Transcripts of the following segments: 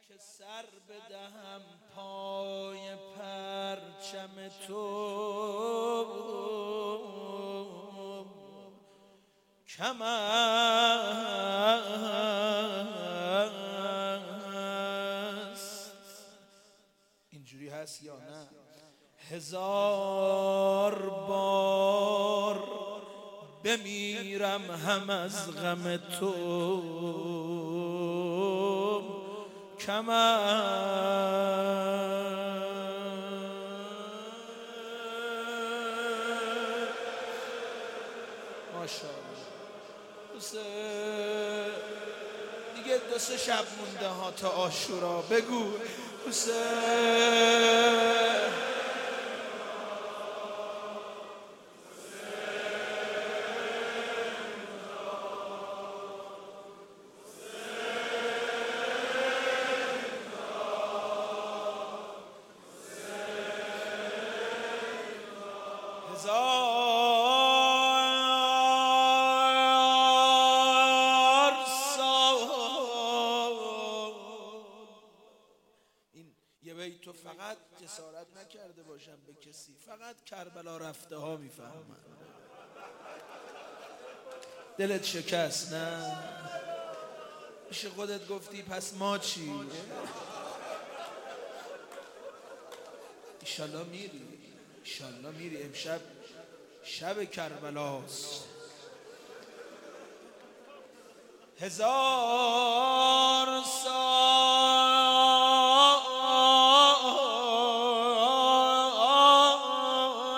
که سر بدهم پای پرچم تو کم است. اینجوری هست یا نه؟ هزار بار بمیرم هم از غم تو کم ماشاءالله. دیگه 2-3 شب مونده ها تا عاشورا. بگو حسین. هزار سال. این یه بیت تو فقط جسارت نکرده باشم به کسی، فقط کربلا رفته ها میفهمن. دلت شکست نه؟ میشه خودت گفتی پس ما چی؟ ایشالله میری، ایشالله میری. امشب شب کربلاست. هزار سال،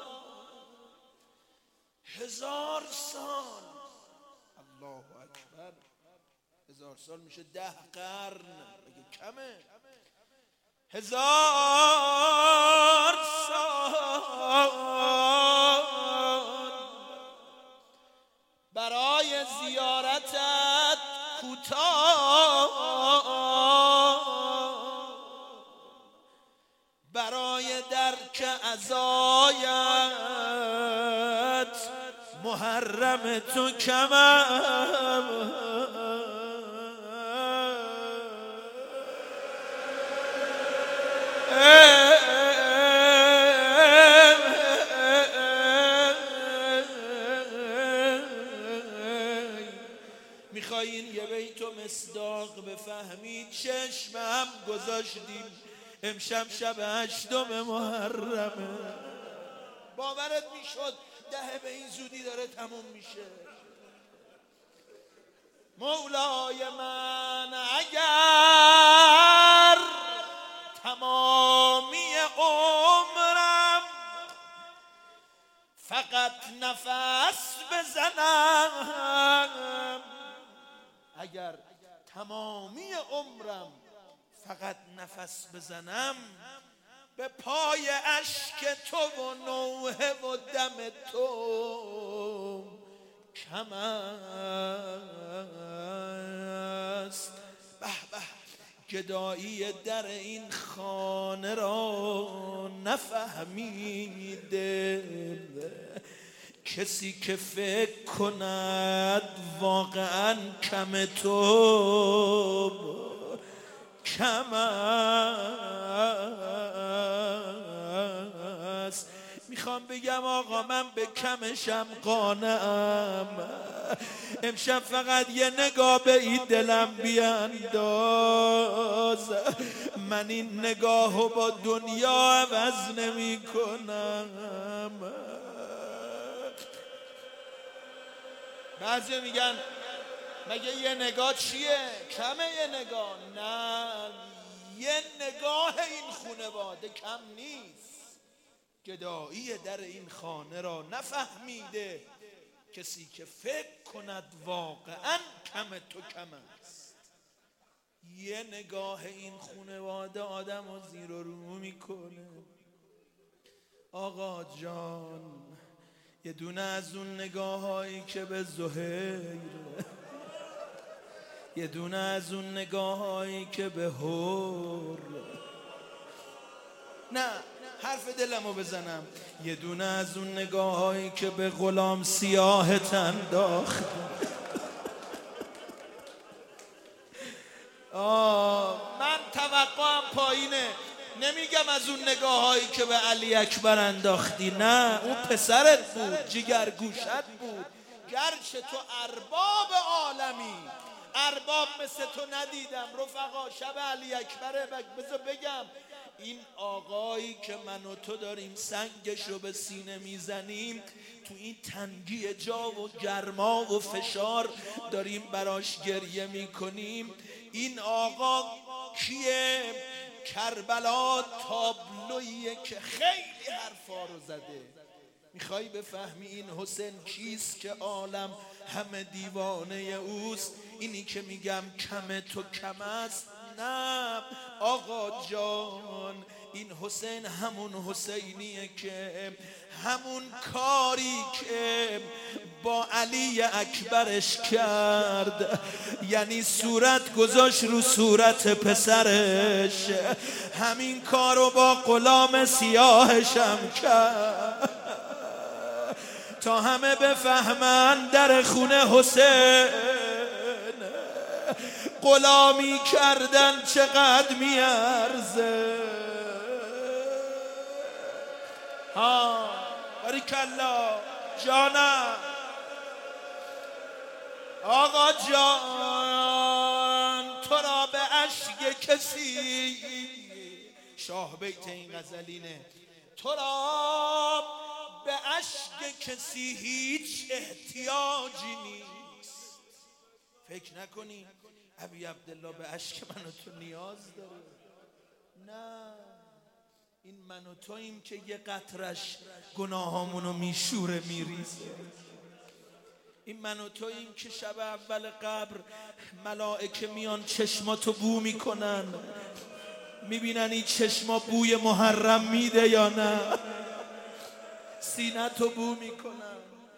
هزار سال، الله اکبر. 1000 سال میشه 10 قرن. بگه کمه؟ 1000 سال برای زیارتت کوتاه، برای درک عزایت محرم تو کمم. میخواین یه بیتو مصداق بفهمید؟ چشم هم گذاشتیم امشب شب 8 محرمه. باورت میشد 10 به این زودی داره تموم میشه؟ مولای من اگر تمامی عمرم فقط نفس بزنم، اگر تمامی عمرم فقط نفس بزنم، به پای اشک تو و نوحه و دم تو کم است. به به، گدایی در این خانه را نفهمیده کسی که فکر کند واقعا کم تو کم است. میخوام بگم آقا من به کمشم قانعم. امشب فقط یه نگاه به این دلم بیانداز، من این نگاهو با دنیا عوض نمی کنم. بعضی میگن مگه یه نگاه چیه؟ کمه یه نگاه؟ نه، یه نگاه این خانواده کم نیست. گدایی در این خانه را نفهمیده کسی که فکر کند واقعا کم تو کم است. یه نگاه این خانواده آدم رو زیر و رو میکنه. آقا جان، یه دونه از اون نگاه هایی که به زهیر، یه دونه از اون نگاه هایی که به هور، نه حرف دلمو بزنم، یه دونه از اون نگاه هایی که به غلام سیاهت انداخت. من پایینه. نمیگم از اون نگاه هایی که به علی اکبر انداختی، نه، اون پسرت بود، جگرگوشت بود. گرچه تو ارباب عالمی، ارباب مثل تو ندیدم رفقا. شب علی اکبره، بذار بگم این آقایی که من و تو داریم سنگشو به سینه میزنیم، تو این تنگی جا و گرما و فشار داریم براش گریه میکنیم. این آقا کیه؟ کربلا تابلویه که خیلی حرفا رو زده. میخوای بفهمی این حسین کیست که عالم همه دیوانه اوست؟ اینی که میگم کم تو کم است؟ نه آقا جان، این حسین همون حسینیه که همون کاری که با علی اکبرش کرد، یعنی صورت گذاشت رو صورت پسرش، همین کارو با غلام سیاهشم کرد تا همه بفهمن در خونه حسین غلامی کردن چقدر میارزه. ها باریکلا جانم. آقا جان تو را به اشک کسی، شاه بیت این غزلینه، تو را به اشک کسی هیچ احتیاجی نیست. فکر نکنی ابی عبدالله به اشک من و تو نیاز داره. نه، این من و توییم که یه قطرش گناهامونو میشوره میریزه. این من و توییم که شب اول قبر ملائکه میان چشماتو بو میکنن، میبینن این چشما بوی محرم میده یا نه، سینه‌تو بو میکنن.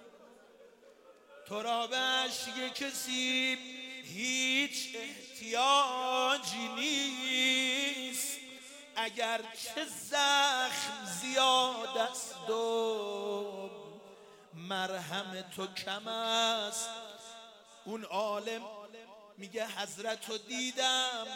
تو را به اشک کسی هیچ احتیاجی نیست، اگر چه زخم زیاد است و مرهم تو کم است. اون عالم میگه حضرتو دیدم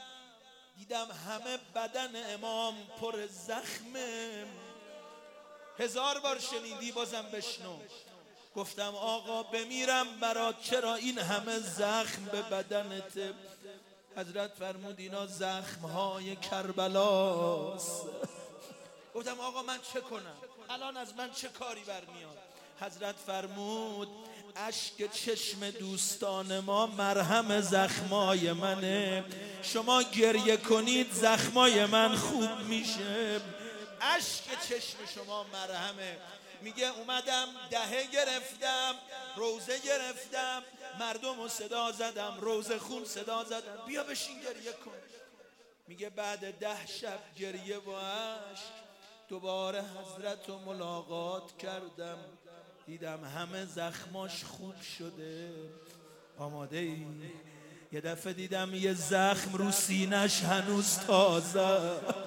همه بدن امام پر زخمه. 1000 بار شنیدی بازم بشنو. گفتم آقا بمیرم برات، چرا این همه زخم به بدنته؟ حضرت فرمود اینا زخمهای کربلاست. گفتم آقا من چه کنم؟ الان از من چه کاری برمیاد؟ حضرت فرمود اشک چشم دوستان ما مرهم زخمای منه، شما گریه کنید زخمای من خوب میشه. اشک چشم شما مرهمه. میگه اومدم دهه گرفتم، روزه گرفتم، مردم رو صدا زدم، روزه خون صدا زدم، بیا بشین گریه کن. میگه بعد 10 شب گریه و اشک دوباره حضرت رو ملاقات کردم، دیدم همه زخماش خوب شده. آماده ای؟ یه دفعه دیدم یه زخم رو سینش هنوز تازه.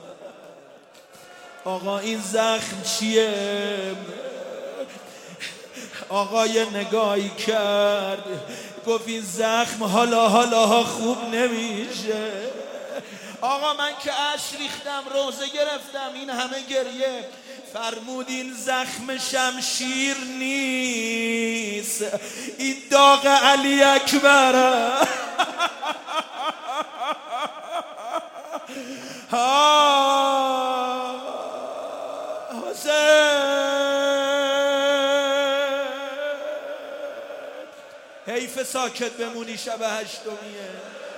آقا این زخم چیه؟ آقا یه نگاهی کرد گفت این زخم حالا خوب نمیشه. آقا من که اش ریختم، روزه گرفتم، این همه گریه. فرمود این زخم شمشیر نیست، این داغ علی اکبره. حیف ساکت بمونی شب هشتمیه.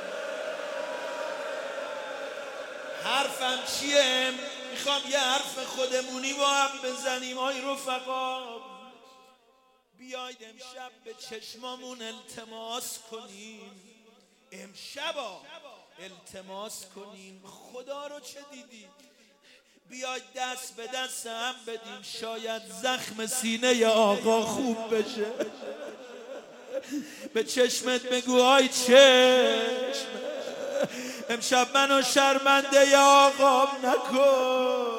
حرفم چیه؟ میخوام یه حرف خودمونی با هم بزنیم. آی رفقا بیاید امشب به چشمامون التماس کنیم. امشبا التماس کنیم. خدا رو چه دیدی؟ بیاید دست به دست هم بدیم، شاید زخم سینه آقا خوب بشه. به چشمت بگو آی چشم، امشب منو شرمنده یا آقا نکن.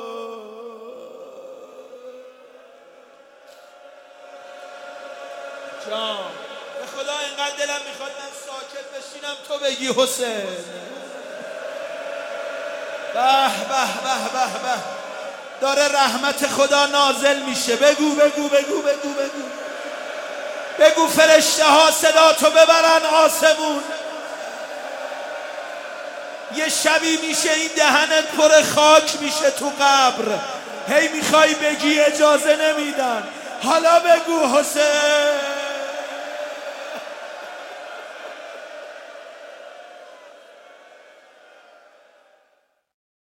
جان به خدا اینقدر دلم میخواد من ساکت بشینم تو بگی حسین. به به به به به. داره رحمت خدا نازل میشه. بگو بگو بگو بگو بگو بگو فرشته ها صدا تو ببرن آسمون. یه شبی میشه این دهنت پر خاک میشه تو قبر، هی میخوای بگی اجازه نمیدن. حالا بگو حسین.